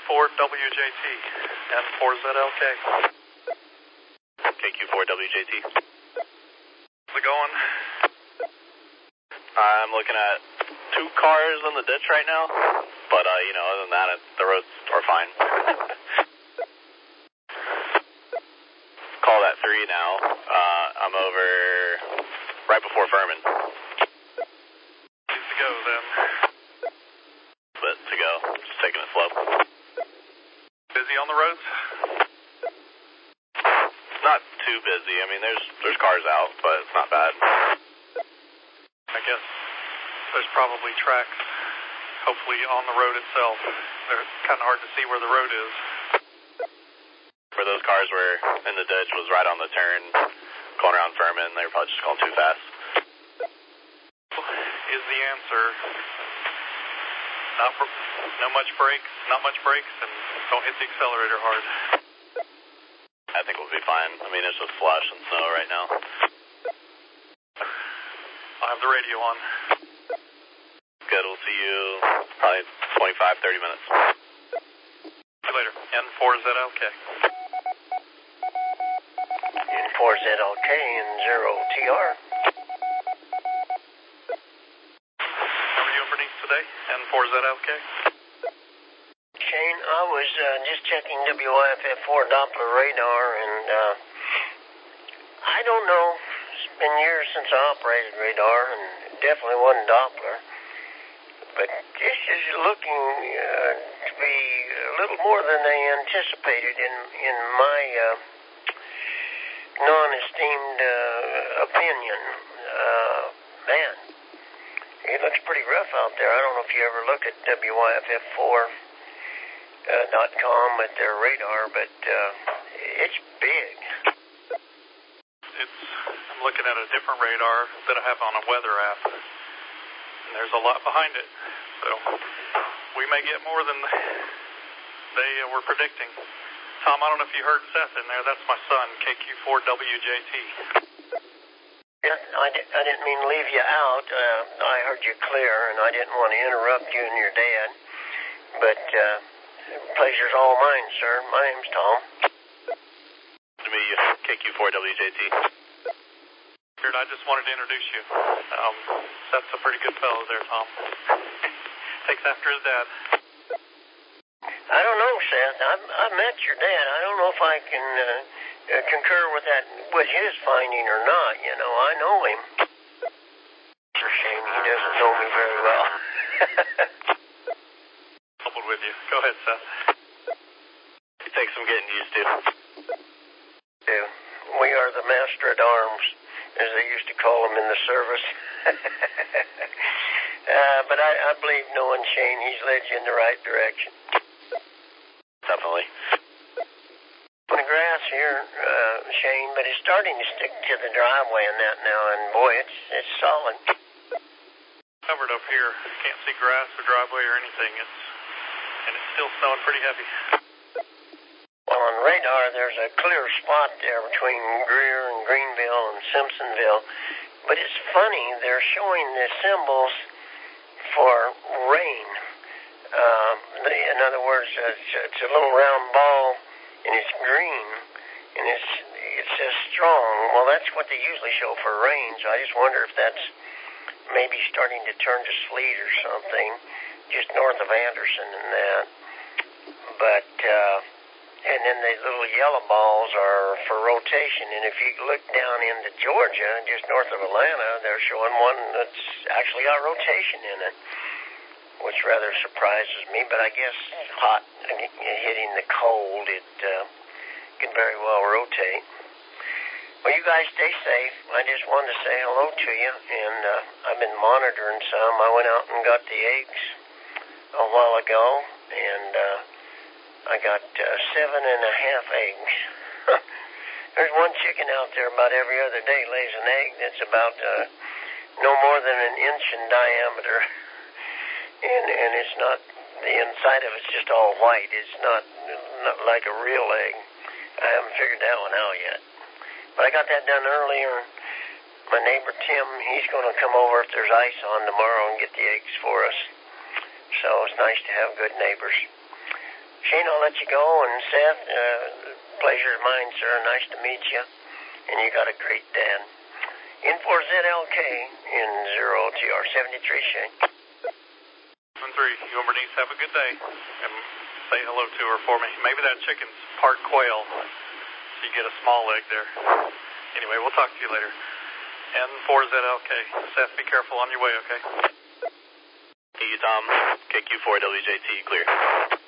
KQ4WJT and 4ZLK. KQ4WJT. How's it going? I'm looking at 2 cars in the ditch right now, but, other than that, the roads are fine. Call that 3 now. I'm over right before Furman. Needs to go then. But to go, just taking it slow. Busy on the roads? Not too busy. I mean, there's cars out, but it's not bad. I guess there's probably tracks, hopefully on the road itself. They're kind of hard to see where the road is. Where those cars were in the ditch was right on the turn, going around Furman. They were probably just going too fast. Is the answer not much brakes, and don't hit the accelerator hard? I think we'll be fine. I mean, it's just slush and snow right now. I'll have the radio on. Good, we'll see you probably 25, 30 minutes. See you later. N4ZLK. N4ZLK and 0TR. How are you and Bernice today? N4ZLK. Shane, I was just checking WIFF4 Doppler radar, and I don't know. It's been years since I operated radar, and it definitely wasn't Doppler. But this is looking to be a little more than they anticipated in my non-esteemed opinion. Man, it looks pretty rough out there. I don't know if you ever look at WIFF4.com at their radar, but it's big. I'm looking at a different radar that I have on a weather app, and there's a lot behind it. So we may get more than they were predicting. Tom, I don't know if you heard Seth in there. That's my son, KQ4WJT. Yeah, I didn't mean to leave you out. I heard you clear, and I didn't want to interrupt you and your dad. But pleasure's all mine, sir. My name's Tom. To me, KQ4WJT. I just wanted to introduce you. Seth's a pretty good fellow there, Tom. Takes after his dad. I don't know, Seth. I've met your dad. I don't know if I can concur with his finding or not. I know him. It's a shame he doesn't know me very well. Coupled with you. Go ahead, Seth. It takes some getting used to. We are the master at arms, as they used to call them in the service. But I believe knowing Shane, he's led you in the right direction. Definitely. On the grass here, Shane, but it's starting to stick to the driveway and that now, and boy, it's solid. Covered up here. Can't see grass or driveway or anything. And it's still snowing pretty heavy. Well, on radar, there's a clear spot there between Greer and Greenville and Simpsonville. But it's funny, they're showing the symbols for rain. In other words, it's a little round ball, and it's green, and it says strong. Well, that's what they usually show for rain, so I just wonder if that's maybe starting to turn to sleet or something, just north of Anderson and that. But, and then the little yellow balls are for rotation, and if you look down into Georgia, just north of Atlanta, they're showing one that's actually got rotation in it, which rather surprises me, but I guess hot and hitting the cold, it can very well rotate. Well, you guys stay safe. I just wanted to say hello to you, and I've been monitoring some. I went out and got the eggs a while ago, and I got 7.5 eggs. There's one chicken out there about every other day lays an egg that's about no more than an inch in diameter. And it's not, the inside of it's just all white. It's not like a real egg. I haven't figured that one out yet. But I got that done earlier. My neighbor Tim, he's going to come over if there's ice on tomorrow and get the eggs for us. So it's nice to have good neighbors. Shane, I'll let you go. And Seth, pleasure's mine, sir. Nice to meet you. And you got a great dad. In for ZLK in 0TR 73, Shane. 1-3, you and Bernice have a good day. And say hello to her for me. Maybe that chicken's part quail, so you get a small leg there. Anyway, we'll talk to you later. N4ZLK. Seth, be careful on your way, okay? Hey, Tom. KQ4WJT, clear.